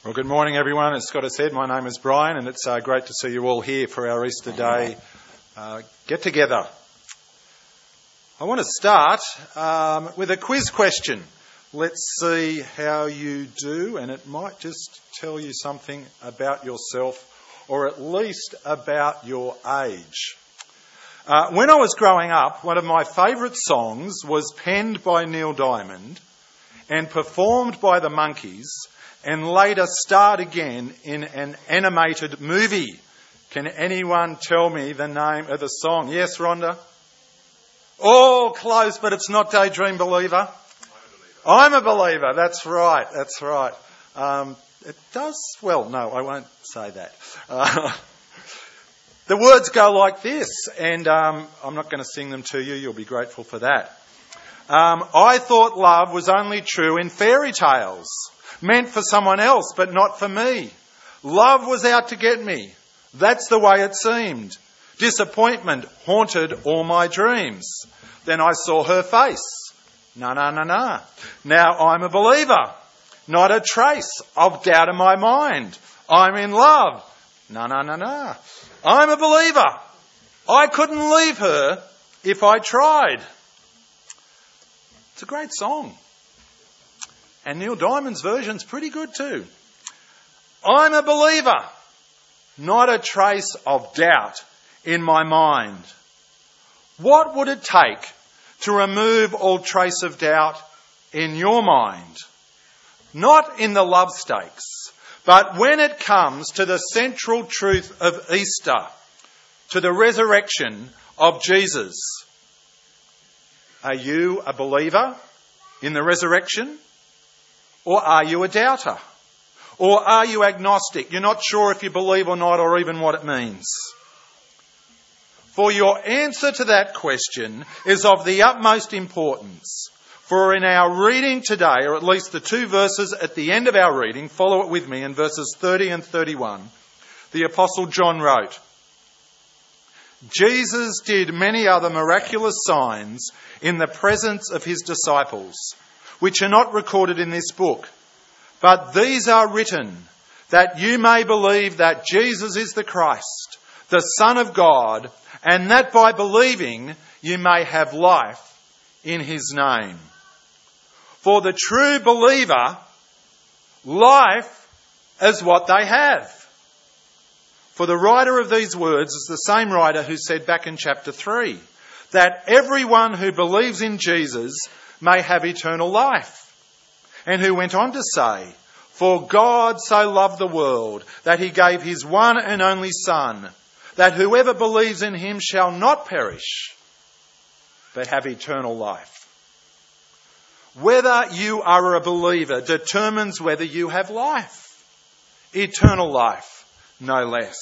Well, good morning, everyone. As Scott has said, my name is Brian, and it's great to see you all here for our Easter Day get-together. I want to start with a quiz question. Let's see how you do, and it might just tell you something about yourself, or at least about your age. When I was growing up, one of my favourite songs was penned by Neil Diamond and performed by the Monkees, and later starred again in an animated movie. Can anyone tell me the name of the song? Yes, Rhonda? Oh, close, but it's not Daydream Believer. I'm a Believer. That's right. It does, well, no, I won't say that. The words go like this, and I'm not going to sing them to you. You'll be grateful for that. I thought love was only true in fairy tales. Meant for someone else, but not for me. Love was out to get me. That's the way it seemed. Disappointment haunted all my dreams. Then I saw her face. Na. Now I'm a believer. Not a trace of doubt in my mind. I'm in love. Na. I'm a believer. I couldn't leave her if I tried. It's a great song. And Neil Diamond's version's pretty good too. I'm a believer, not a trace of doubt in my mind. What would it take to remove all trace of doubt in your mind? Not in the love stakes, but when it comes to the central truth of Easter, to the resurrection of Jesus. Are you a believer in the resurrection? Or are you a doubter? Or are you agnostic? You're not sure if you believe or not, or even what it means. For your answer to that question is of the utmost importance. For in our reading today, or at least the two verses at the end of our reading, follow it with me in verses 30 and 31, the Apostle John wrote, Jesus did many other miraculous signs in the presence of his disciples, which are not recorded in this book. But these are written that you may believe that Jesus is the Christ, the Son of God, and that by believing you may have life in his name. For the true believer, life is what they have. For the writer of these words is the same writer who said back in chapter 3 that everyone who believes in Jesus may have eternal life. And who went on to say, for God so loved the world that he gave his one and only Son, that whoever believes in him shall not perish, but have eternal life. Whether you are a believer determines whether you have life. Eternal life, no less.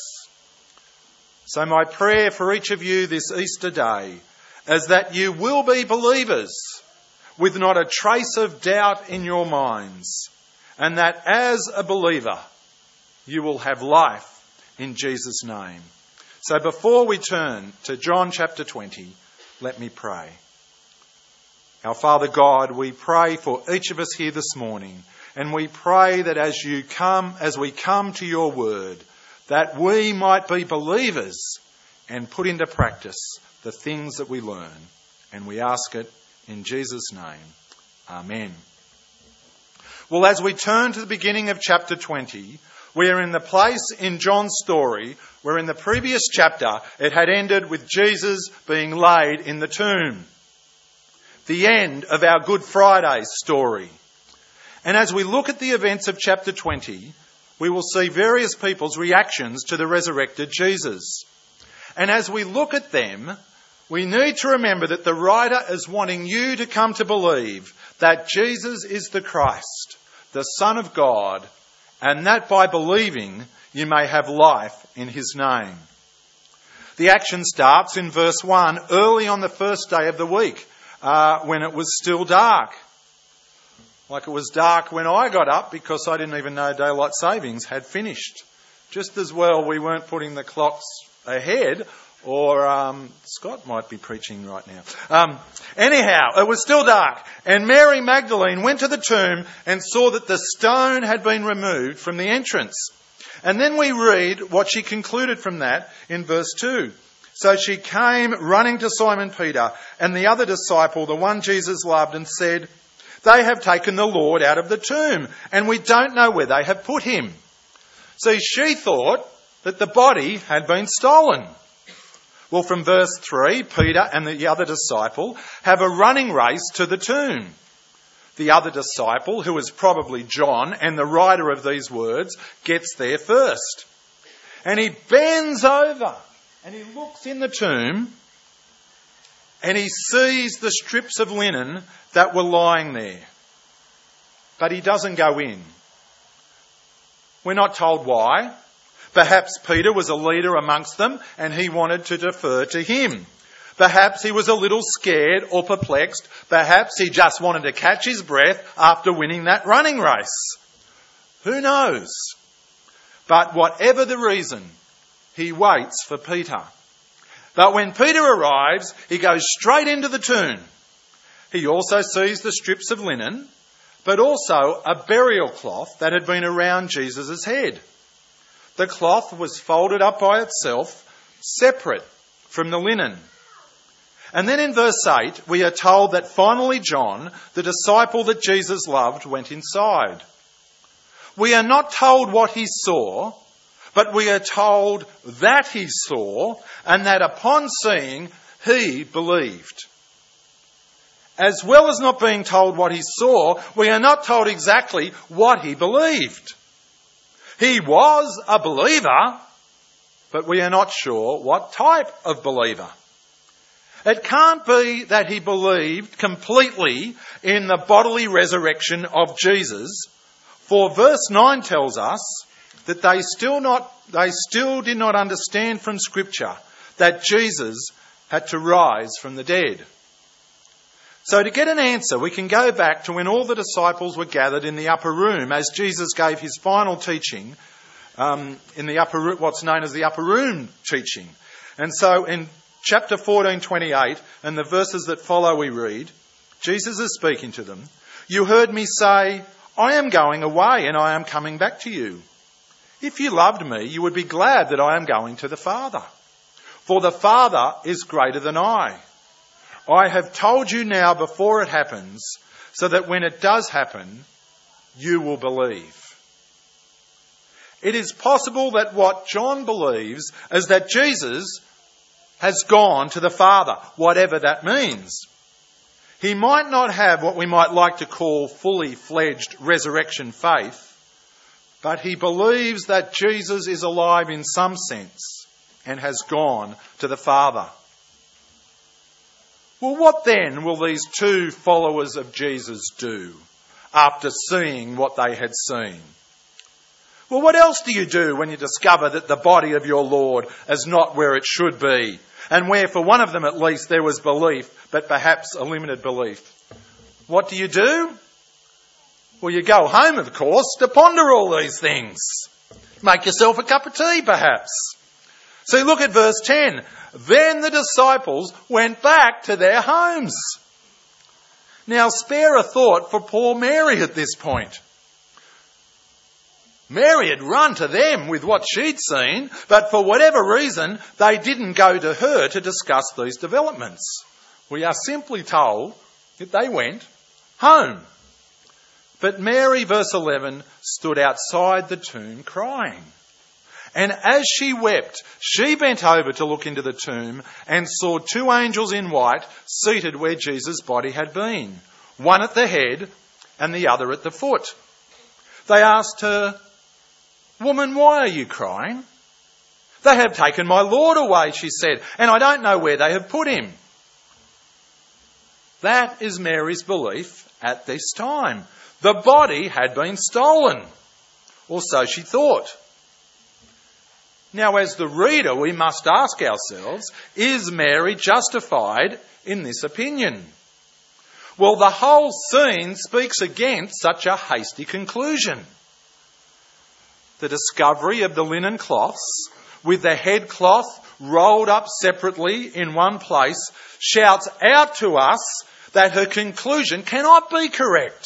So my prayer for each of you this Easter day is that you will be believers with not a trace of doubt in your minds, and that as a believer, you will have life in Jesus' name. So before we turn to John chapter 20, let me pray. Our Father God, we pray for each of us here this morning, and we pray that as we come to your word, that we might be believers and put into practice the things that we learn. And we ask it in Jesus' name. Amen. Well, as we turn to the beginning of chapter 20, we are in the place in John's story where in the previous chapter it had ended with Jesus being laid in the tomb. The end of our Good Friday story. And as we look at the events of chapter 20, we will see various people's reactions to the resurrected Jesus. And as we look at them, we need to remember that the writer is wanting you to come to believe that Jesus is the Christ, the Son of God, and that by believing you may have life in his name. The action starts in verse 1, early on the first day of the week, when it was still dark. Like it was dark when I got up because I didn't even know daylight savings had finished. Just as well we weren't putting the clocks ahead Or Scott might be preaching right now. Anyhow, it was still dark, and Mary Magdalene went to the tomb and saw that the stone had been removed from the entrance. And then we read what she concluded from that in verse 2. So she came running to Simon Peter and the other disciple, the one Jesus loved, and said, "They have taken the Lord out of the tomb, and we don't know where they have put him." See, she thought that the body had been stolen. Well, from verse 3, Peter and the other disciple have a running race to the tomb. The other disciple, who is probably John and the writer of these words, gets there first. And he bends over and he looks in the tomb and he sees the strips of linen that were lying there. But he doesn't go in. We're not told why. Perhaps Peter was a leader amongst them and he wanted to defer to him. Perhaps he was a little scared or perplexed. Perhaps he just wanted to catch his breath after winning that running race. Who knows? But whatever the reason, he waits for Peter. But when Peter arrives, he goes straight into the tomb. He also sees the strips of linen, but also a burial cloth that had been around Jesus' head. The cloth was folded up by itself, separate from the linen. And then in verse 8, we are told that finally John, the disciple that Jesus loved, went inside. We are not told what he saw, but we are told that he saw and that upon seeing, he believed. As well as not being told what he saw, we are not told exactly what he believed. He was a believer, but we are not sure what type of believer. It can't be that he believed completely in the bodily resurrection of Jesus, for verse 9 tells us that they still did not understand from Scripture that Jesus had to rise from the dead. So to get an answer, we can go back to when all the disciples were gathered in the upper room as Jesus gave his final teaching in the upper room, what's known as the upper room teaching. And so in chapter 14:28 and the verses that follow we read, Jesus is speaking to them. "You heard me say, I am going away and I am coming back to you. If you loved me, you would be glad that I am going to the Father. For the Father is greater than I. I have told you now before it happens, so that when it does happen, you will believe." It is possible that what John believes is that Jesus has gone to the Father, whatever that means. He might not have what we might like to call fully fledged resurrection faith, but he believes that Jesus is alive in some sense and has gone to the Father. Well, what then will these two followers of Jesus do after seeing what they had seen? Well, what else do you do when you discover that the body of your Lord is not where it should be, and where for one of them at least there was belief, but perhaps a limited belief? What do? Well, you go home, of course, to ponder all these things. Make yourself a cup of tea, perhaps. See, look at verse 10. Then the disciples went back to their homes. Now, spare a thought for poor Mary at this point. Mary had run to them with what she'd seen, but for whatever reason, they didn't go to her to discuss these developments. We are simply told that they went home. But Mary, verse 11, stood outside the tomb crying. And as she wept, she bent over to look into the tomb and saw two angels in white seated where Jesus' body had been, one at the head and the other at the foot. They asked her, "Woman, why are you crying?" "They have taken my Lord away," she said, "and I don't know where they have put him." That is Mary's belief at this time. The body had been stolen, or so she thought. Now, as the reader, we must ask ourselves, is Mary justified in this opinion? Well, the whole scene speaks against such a hasty conclusion. The discovery of the linen cloths, with the head cloth rolled up separately in one place, shouts out to us that her conclusion cannot be correct.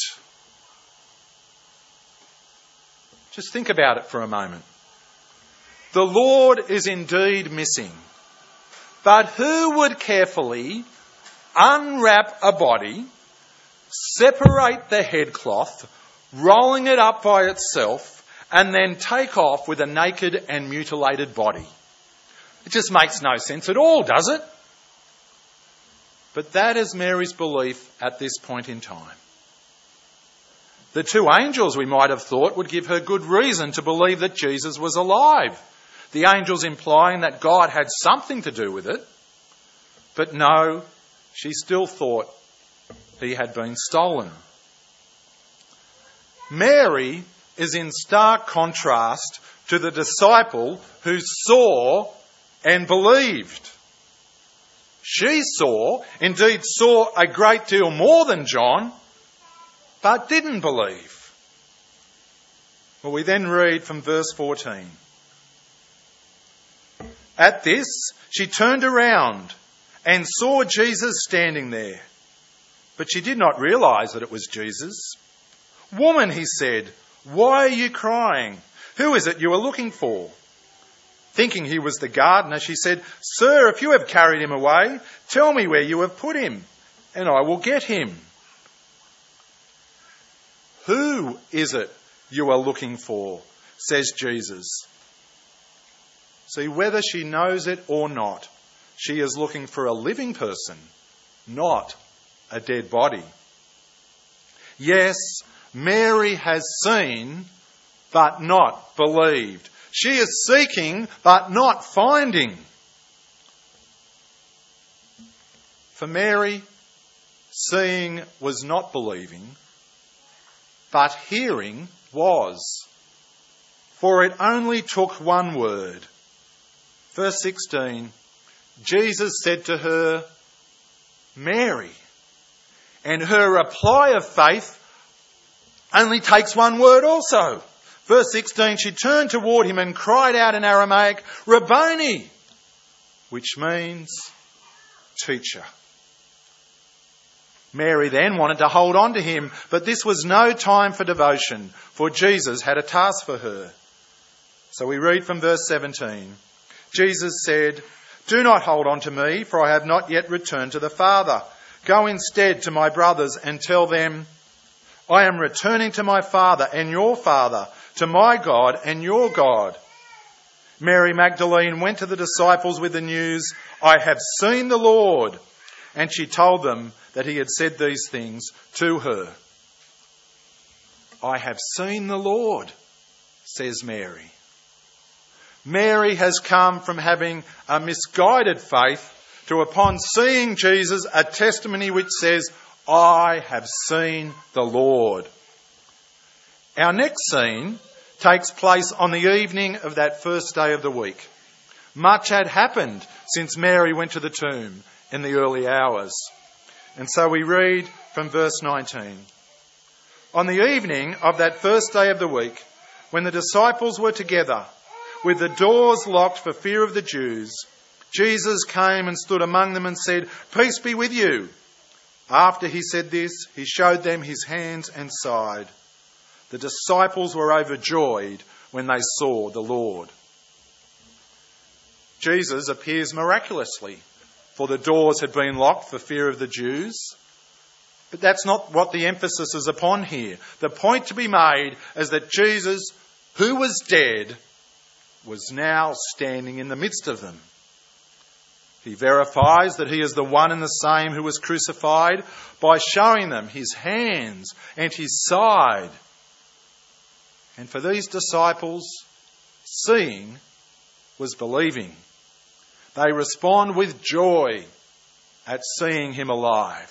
Just think about it for a moment. The Lord is indeed missing, but who would carefully unwrap a body, separate the headcloth, rolling it up by itself, and then take off with a naked and mutilated body? It just makes no sense at all, does it? But that is Mary's belief at this point in time. The two angels, we might have thought, would give her good reason to believe that Jesus was alive. The angels implying that God had something to do with it. But no, she still thought he had been stolen. Mary is in stark contrast to the disciple who saw and believed. She indeed saw a great deal more than John, but didn't believe. Well, we then read from verse 14. At this, she turned around and saw Jesus standing there, but she did not realise that it was Jesus. "Woman," he said, "why are you crying? Who is it you are looking for?" Thinking he was the gardener, she said, "Sir, if you have carried him away, tell me where you have put him, and I will get him." "Who is it you are looking for?" says Jesus. See, whether she knows it or not, she is looking for a living person, not a dead body. Yes, Mary has seen, but not believed. She is seeking, but not finding. For Mary, seeing was not believing, but hearing was. For it only took one word. Verse 16, Jesus said to her, "Mary." And her reply of faith only takes one word also. Verse 16, she turned toward him and cried out in Aramaic, "Rabboni," which means teacher. Mary then wanted to hold on to him, but this was no time for devotion, for Jesus had a task for her. So we read from verse 17. Jesus said, "Do not hold on to me, for I have not yet returned to the Father. Go instead to my brothers and tell them, I am returning to my Father and your Father, to my God and your God." Mary Magdalene went to the disciples with the news, "I have seen the Lord." And she told them that he had said these things to her. "I have seen the Lord," says Mary. Mary has come from having a misguided faith to, upon seeing Jesus, a testimony which says, "I have seen the Lord." Our next scene takes place on the evening of that first day of the week. Much had happened since Mary went to the tomb in the early hours. And so we read from verse 19. On the evening of that first day of the week, when the disciples were together, with the doors locked for fear of the Jews, Jesus came and stood among them and said, "Peace be with you." After he said this, he showed them his hands and side. The disciples were overjoyed when they saw the Lord. Jesus appears miraculously, for the doors had been locked for fear of the Jews. But that's not what the emphasis is upon here. The point to be made is that Jesus, who was dead, was now standing in the midst of them. He verifies that he is the one and the same who was crucified by showing them his hands and his side. And for these disciples, seeing was believing. They respond with joy at seeing him alive.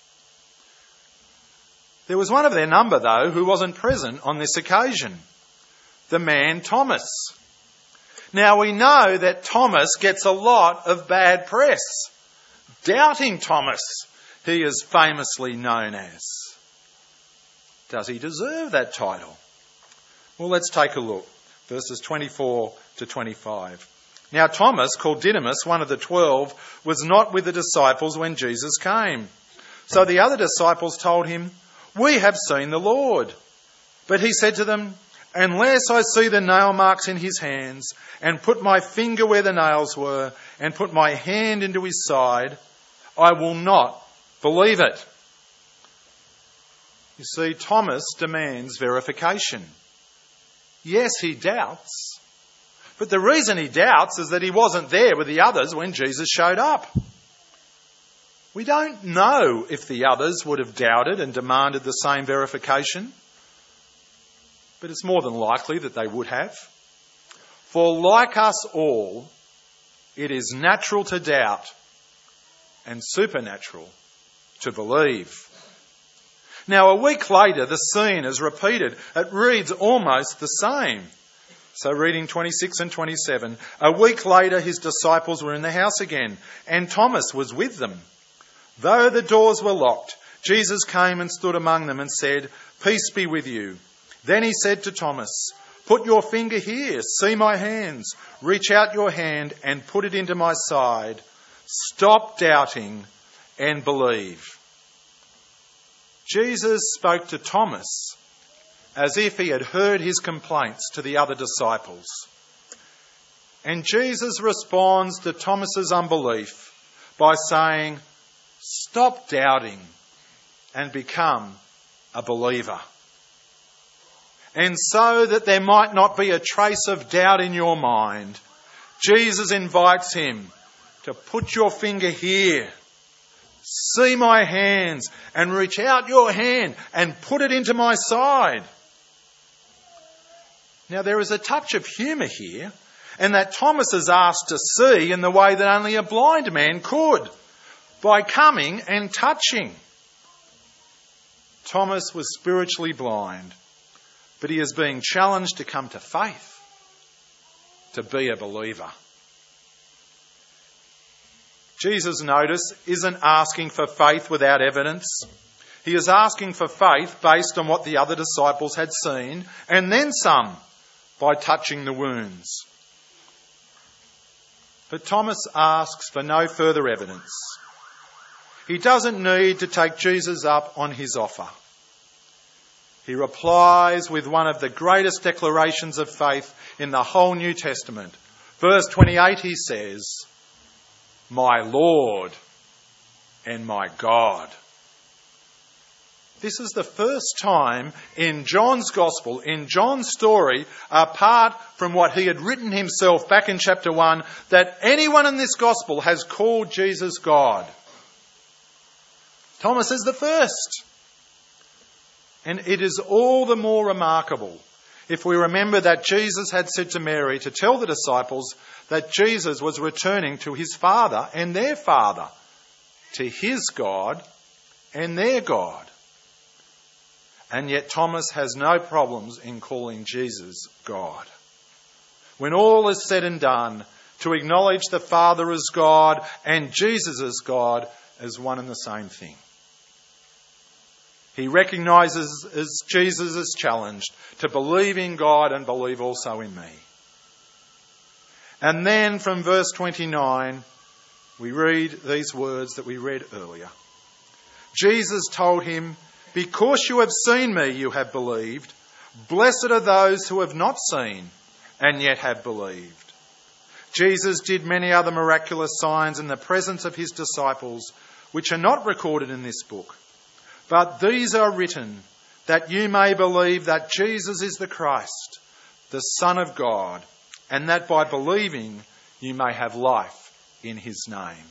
There was one of their number, though, who wasn't present on this occasion. The man Thomas. Now we know that Thomas gets a lot of bad press. Doubting Thomas, he is famously known as. Does he deserve that title? Well, let's take a look. Verses 24 to 25. Now Thomas, called Didymus, one of the 12, was not with the disciples when Jesus came. So the other disciples told him, "We have seen the Lord." But he said to them, "Unless I see the nail marks in his hands, and put my finger where the nails were, and put my hand into his side, I will not believe it." You see, Thomas demands verification. Yes, he doubts. But the reason he doubts is that he wasn't there with the others when Jesus showed up. We don't know if the others would have doubted and demanded the same verification, but it's more than likely that they would have. For like us all, it is natural to doubt and supernatural to believe. Now, a week later, the scene is repeated. It reads almost the same. So reading 26 and 27, a week later his disciples were in the house again, and Thomas was with them. Though the doors were locked, Jesus came and stood among them and said, "Peace be with you." Then he said to Thomas, "Put your finger here, see my hands. Reach out your hand and put it into my side. Stop doubting and believe." Jesus spoke to Thomas as if he had heard his complaints to the other disciples. And Jesus responds to Thomas's unbelief by saying, "Stop doubting and become a believer." And so that there might not be a trace of doubt in your mind, Jesus invites him to put your finger here, see my hands, and reach out your hand and put it into my side. Now there is a touch of humour here, and that Thomas is asked to see in the way that only a blind man could, by coming and touching. Thomas was spiritually blind, but he is being challenged to come to faith, to be a believer. Jesus, notice, isn't asking for faith without evidence. He is asking for faith based on what the other disciples had seen, and then some, by touching the wounds. But Thomas asks for no further evidence. He doesn't need to take Jesus up on his offer. He replies with one of the greatest declarations of faith in the whole New Testament. Verse 28, he says, "My Lord and my God." This is the first time in John's Gospel, in John's story, apart from what he had written himself back in chapter 1, that anyone in this Gospel has called Jesus God. Thomas is the first. And it is all the more remarkable if we remember that Jesus had said to Mary to tell the disciples that Jesus was returning to his Father and their Father, to his God and their God. And yet Thomas has no problems in calling Jesus God. When all is said and done, to acknowledge the Father as God and Jesus as God as one and the same thing. He recognises as Jesus is challenged to believe in God and believe also in me. And then from verse 29, we read these words that we read earlier. Jesus told him, "Because you have seen me, you have believed. Blessed are those who have not seen and yet have believed." Jesus did many other miraculous signs in the presence of his disciples, which are not recorded in this book. But these are written that you may believe that Jesus is the Christ, the Son of God, and that by believing you may have life in his name.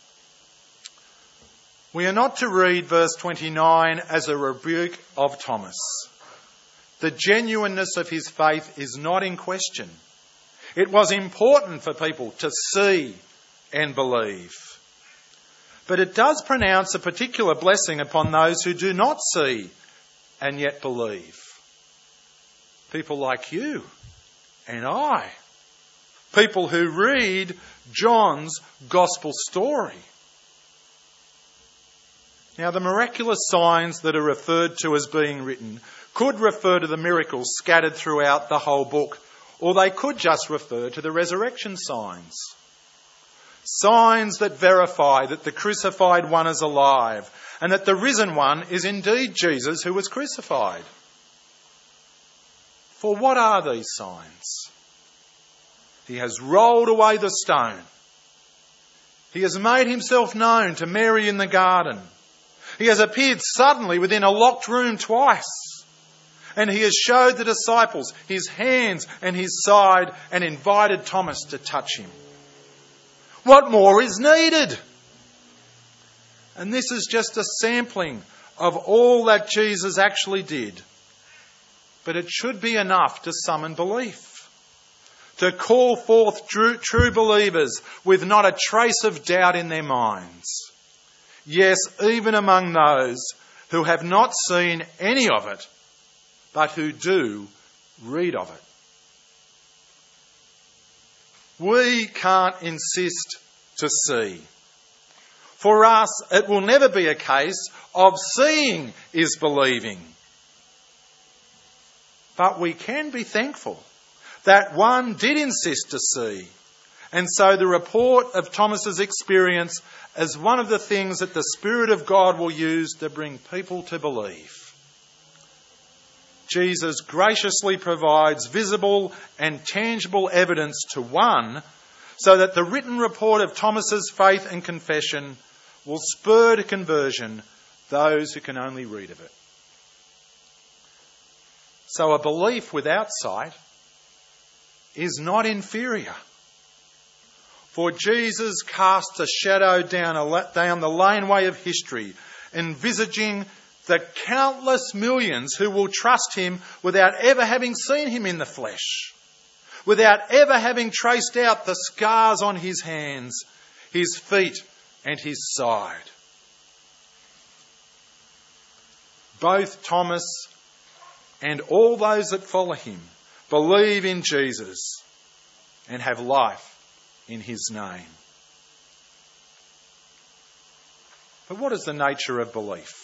We are not to read verse 29 as a rebuke of Thomas. The genuineness of his faith is not in question. It was important for people to see and believe. But it does pronounce a particular blessing upon those who do not see and yet believe. People like you and I. People who read John's gospel story. Now, the miraculous signs that are referred to as being written could refer to the miracles scattered throughout the whole book, Or they could just refer to the resurrection signs. Signs that verify that the crucified one is alive and that the risen one is indeed Jesus who was crucified. For what are these signs? He has rolled away the stone. He has made himself known to Mary in the garden. He has appeared suddenly within a locked room twice. And he has showed the disciples his hands and his side and invited Thomas to touch him. What more is needed? And this is just a sampling of all that Jesus actually did. But it should be enough to summon belief. To call forth true believers with not a trace of doubt in their minds. Yes, even among those who have not seen any of it, but who do read of it. We can't insist to see. For us, it will never be a case of seeing is believing. But we can be thankful that one did insist to see. And so the report of Thomas's experience is one of the things that the Spirit of God will use to bring people to believe. Jesus graciously provides visible and tangible evidence to one, so that the written report of Thomas's faith and confession will spur to conversion those who can only read of it. So a belief without sight is not inferior. For Jesus casts a shadow down the laneway of history, envisaging the countless millions who will trust him without ever having seen him in the flesh, without ever having traced out the scars on his hands, his feet and his side. Both Thomas and all those that follow him believe in Jesus and have life in his name. But what is the nature of belief?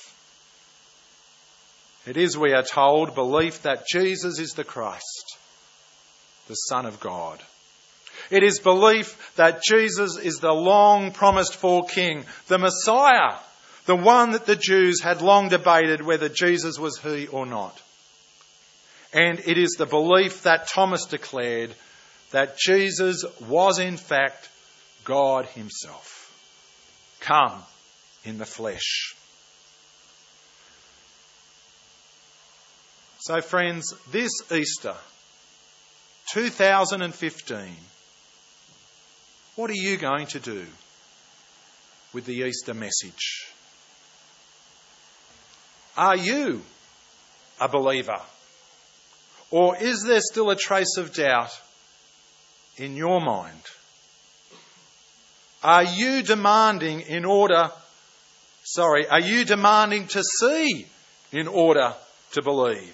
It is, we are told, belief that Jesus is the Christ, the Son of God. It is belief that Jesus is the long promised for King, the Messiah, the one that the Jews had long debated whether Jesus was he or not. And it is the belief that Thomas declared that Jesus was in fact God himself, come in the flesh. So friends, this Easter, 2015, what are you going to do with the Easter message? Are you a believer? Or is there still a trace of doubt in your mind? Are you demanding to see in order to believe?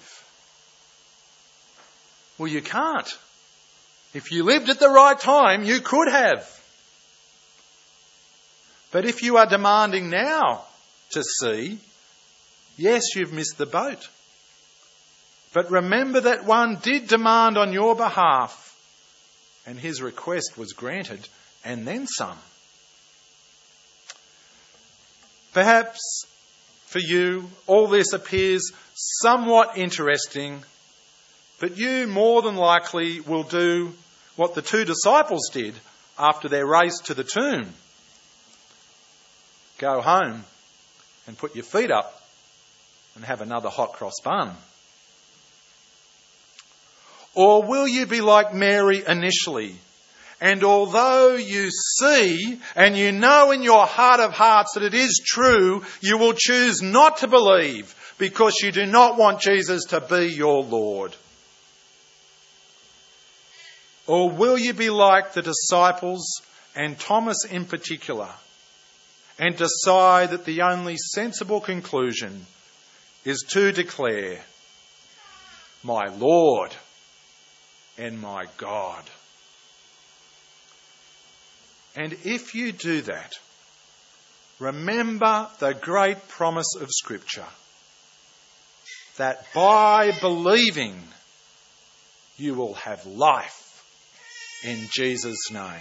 Well, you can't. If you lived at the right time, you could have. But if you are demanding now to see, yes, you've missed the boat. But remember that one did demand on your behalf, and his request was granted, and then some. Perhaps for you, all this appears somewhat interesting, but you more than likely will do what the two disciples did after their race to the tomb. Go home and put your feet up and have another hot cross bun. Or will you be like Mary initially, and although you see and you know in your heart of hearts that it is true, you will choose not to believe because you do not want Jesus to be your Lord? Or will you be like the disciples and Thomas in particular and decide that the only sensible conclusion is to declare, "My Lord and my God"? And if you do that, remember the great promise of Scripture, that by believing you will have life in Jesus' name.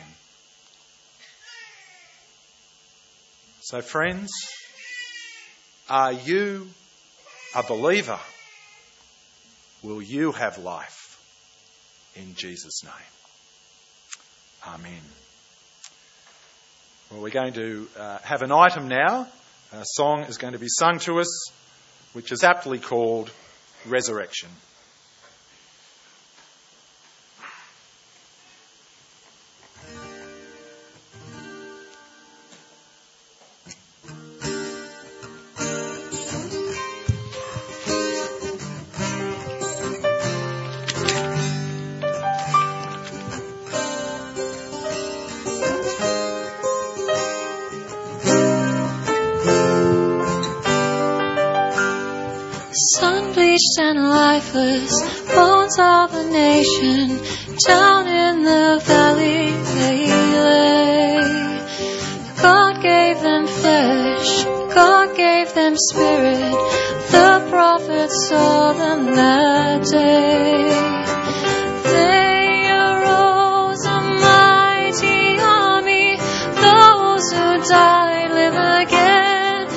So friends, are you a believer? Will you have life in Jesus' name? Amen. Well, we're going to have an item now. A song is going to be sung to us, which is aptly called Resurrection. Sun-bleached and lifeless, bones of a nation, down in the valley they lay. God gave them flesh, God gave them spirit, the prophets saw them that day. They arose a mighty army, those who died live again.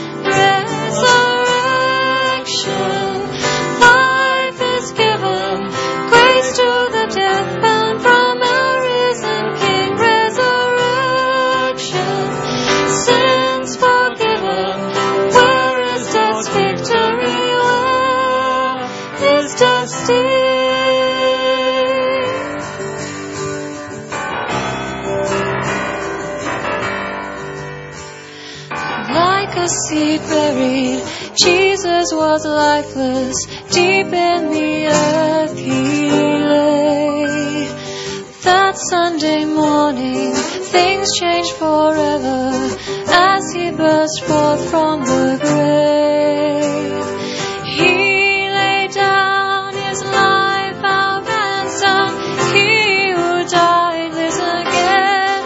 Seed buried, Jesus was lifeless, deep in the earth he lay. That Sunday morning, things changed forever, as he burst forth from the grave. He laid down his life, our ransom, he who died lives again.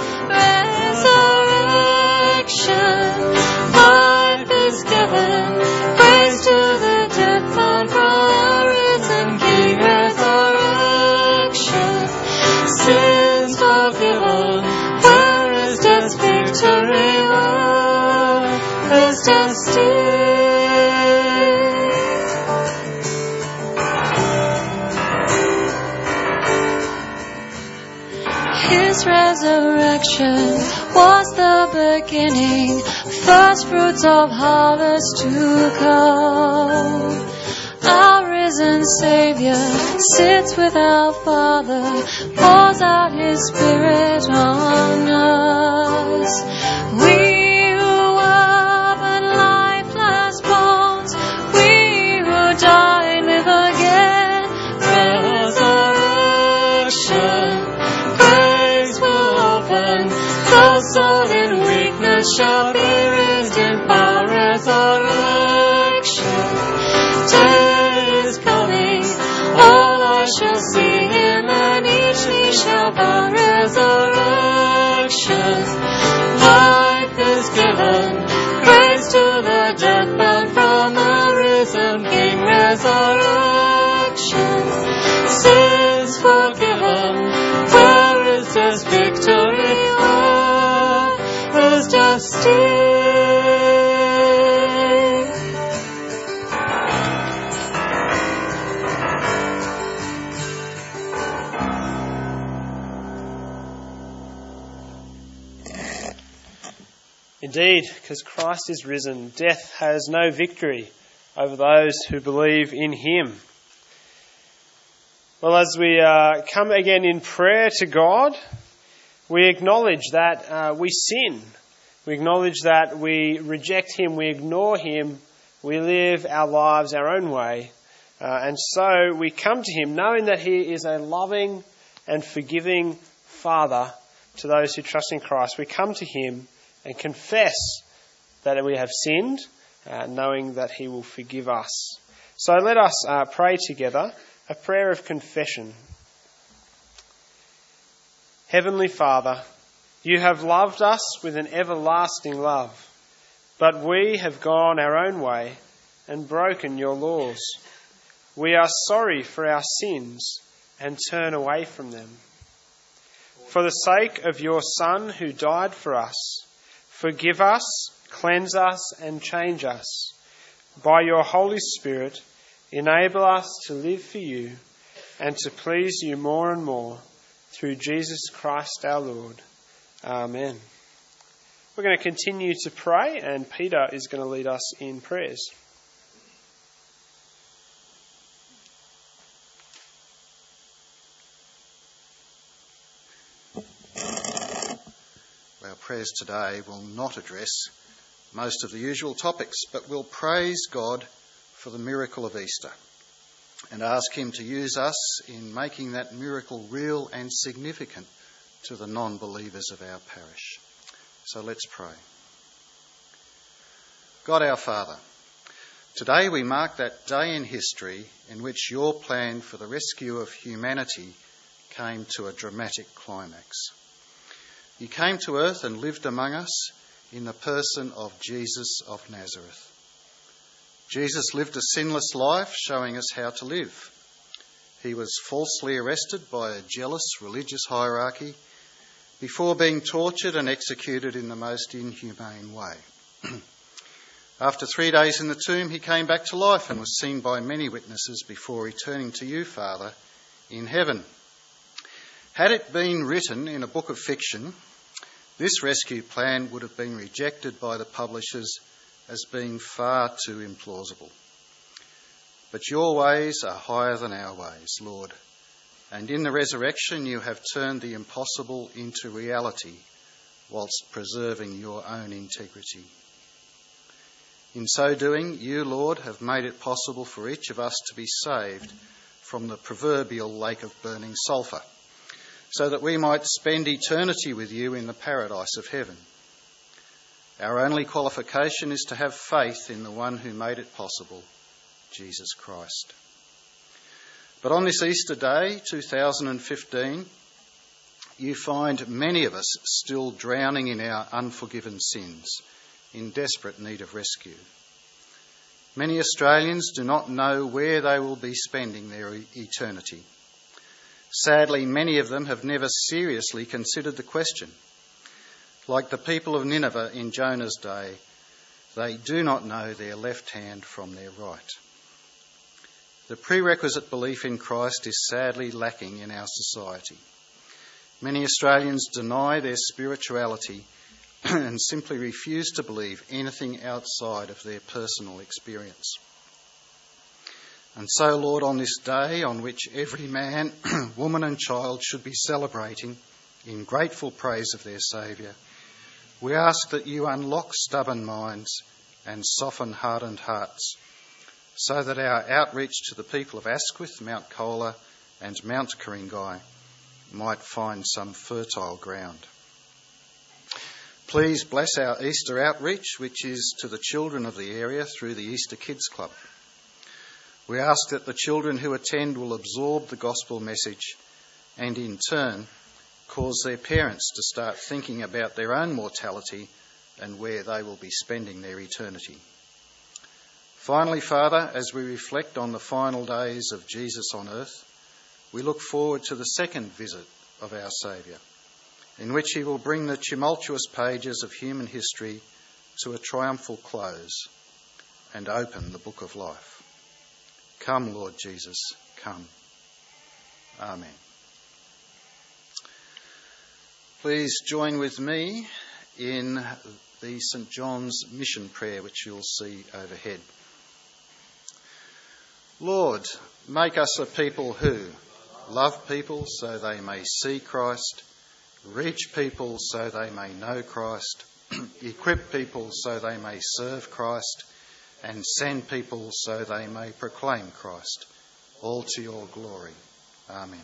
Resurrection, praise to the dead, found from the risen King. Resurrection, sins forgiven. Where is death's victory? Where is death's sting? His resurrection was the beginning, first fruits of harvest to come. Our risen Saviour sits with our Father, pours out his Spirit on us. We who were but lifeless bones, we who died live again. Resurrection, graves will open, those sold in weakness shall be raised in power. Resurrection, day is coming, all eyes shall see him, and each knee shall bow. Resurrection, life is given, praise to the dead, bound from the risen King. Resurrection, sins forgiven, where is death's victory? Where is death's sting? Indeed, because Christ is risen, death has no victory over those who believe in him. Well, as we come again in prayer to God, we acknowledge that we sin. We acknowledge that we reject him, we ignore him, we live our lives our own way. And so we come to him knowing that he is a loving and forgiving Father to those who trust in Christ. We come to him and confess that we have sinned, knowing that he will forgive us. So let us pray together a prayer of confession. Heavenly Father, you have loved us with an everlasting love, but we have gone our own way and broken your laws. We are sorry for our sins and turn away from them. For the sake of your Son who died for us, forgive us, cleanse us, and change us. By your Holy Spirit, enable us to live for you and to please you more and more, through Jesus Christ our Lord. Amen. We're going to continue to pray, and Peter is going to lead us in prayers. Our prayers today will not address most of the usual topics, but will praise God for the miracle of Easter and ask him to use us in making that miracle real and significant to the non-believers of our parish. So let's pray. God our Father, today we mark that day in history in which your plan for the rescue of humanity came to a dramatic climax. You came to earth and lived among us in the person of Jesus of Nazareth. Jesus lived a sinless life, showing us how to live. He was falsely arrested by a jealous religious hierarchy before being tortured and executed in the most inhumane way. After 3 days in the tomb, he came back to life and was seen by many witnesses before returning to you, Father, in heaven. Had it been written in a book of fiction, this rescue plan would have been rejected by the publishers as being far too implausible. But your ways are higher than our ways, Lord, and in the resurrection you have turned the impossible into reality whilst preserving your own integrity. In so doing, you, Lord, have made it possible for each of us to be saved from the proverbial lake of burning sulphur, so that we might spend eternity with you in the paradise of heaven. Our only qualification is to have faith in the one who made it possible, Jesus Christ. But on this Easter Day, 2015, you find many of us still drowning in our unforgiven sins, in desperate need of rescue. Many Australians do not know where they will be spending their eternity. Sadly, many of them have never seriously considered the question. Like the people of Nineveh in Jonah's day, they do not know their left hand from their right. The prerequisite belief in Christ is sadly lacking in our society. Many Australians deny their spirituality and simply refuse to believe anything outside of their personal experience. And so, Lord, on this day on which every man, woman and child should be celebrating in grateful praise of their Saviour, we ask that you unlock stubborn minds and soften hardened hearts, so that our outreach to the people of Asquith, Mount Colah and Mount Ku-ring-gai might find some fertile ground. Please bless our Easter outreach, which is to the children of the area through the Easter Kids Club. We ask that the children who attend will absorb the gospel message and in turn cause their parents to start thinking about their own mortality and where they will be spending their eternity. Finally, Father, as we reflect on the final days of Jesus on earth, we look forward to the second visit of our Saviour, in which he will bring the tumultuous pages of human history to a triumphal close and open the book of life. Come, Lord Jesus, come. Amen. Please join with me in the St. John's Mission Prayer, which you'll see overhead. Lord, make us a people who love people so they may see Christ, reach people so they may know Christ, equip people so they may serve Christ, and send people so they may proclaim Christ, all to your glory. Amen.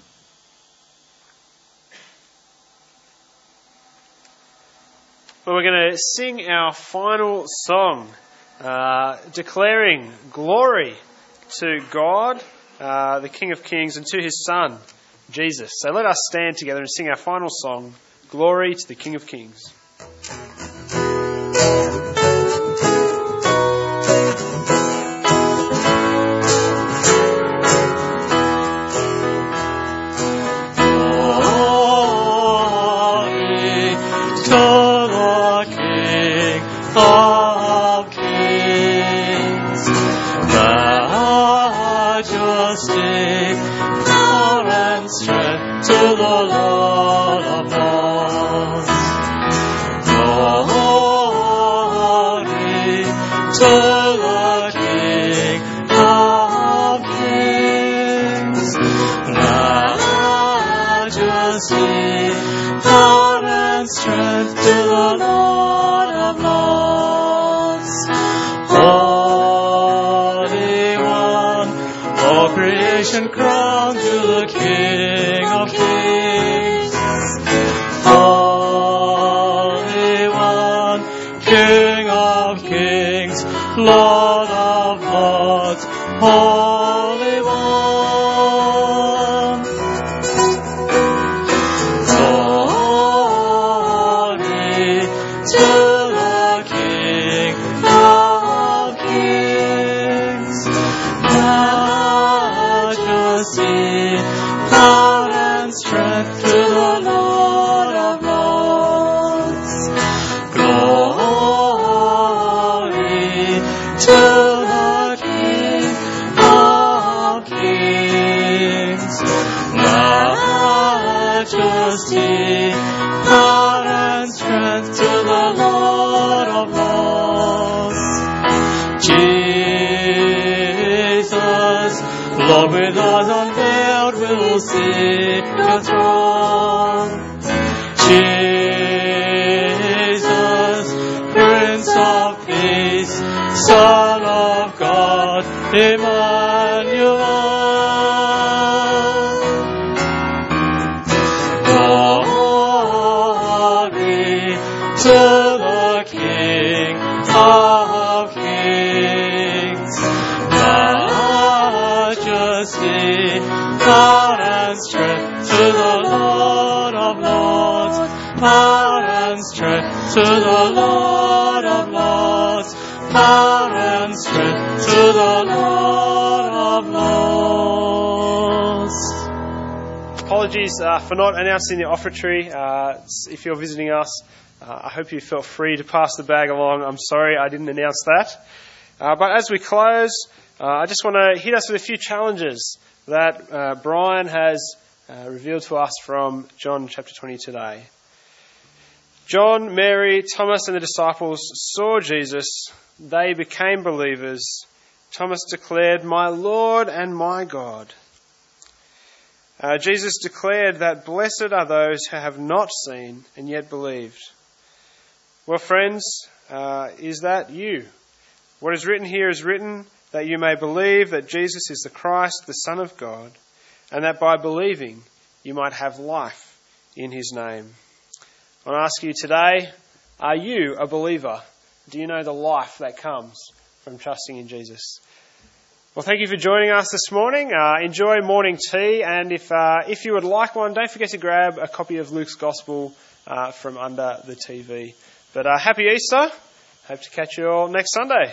Well, we're going to sing our final song, declaring glory to God, the King of Kings, and to his Son, Jesus. So let us stand together and sing our final song, Glory to the King of Kings. to the Lord of Lords. Glory to the King of Kings. Majesty, power and strength to the Lord of Lords. Holy One, all creation crowned to the King of Kings. Holy One, King of Kings, Lord of Lords, Holy One. Glory to the King of Kings. Majesty, power and strength to the Lord of Lords. Glory to the King of Kings. Majesty, power and strength to the Lord of Lords. Jesus, Lord with eyes unveiled, will seek your throne. Jesus, Prince of Peace, Son of God, Emmanuel. Glory to the King of Kings. Majesty, power and strength to the Lord of Lords. Power and strength to the Lord of Lords. Power and strength to the Lord of Lords. Apologies for not announcing the offertory. If you're visiting us, I hope you felt free to pass the bag along. I'm sorry I didn't announce that. But as we close, I just want to hit us with a few challenges that Brian has revealed to us from John chapter 20 today. John, Mary, Thomas and the disciples saw Jesus. They became believers. Thomas declared, "My Lord and my God." Jesus declared that blessed are those who have not seen and yet believed. Well, friends, is that you? What is written here is written that you may believe that Jesus is the Christ, the Son of God, and that by believing you might have life in his name. I want to ask you today, are you a believer? Do you know the life that comes from trusting in Jesus? Well, thank you for joining us this morning. Enjoy morning tea, and if you would like one, don't forget to grab a copy of Luke's Gospel from under the TV. But happy Easter. Hope to catch you all next Sunday.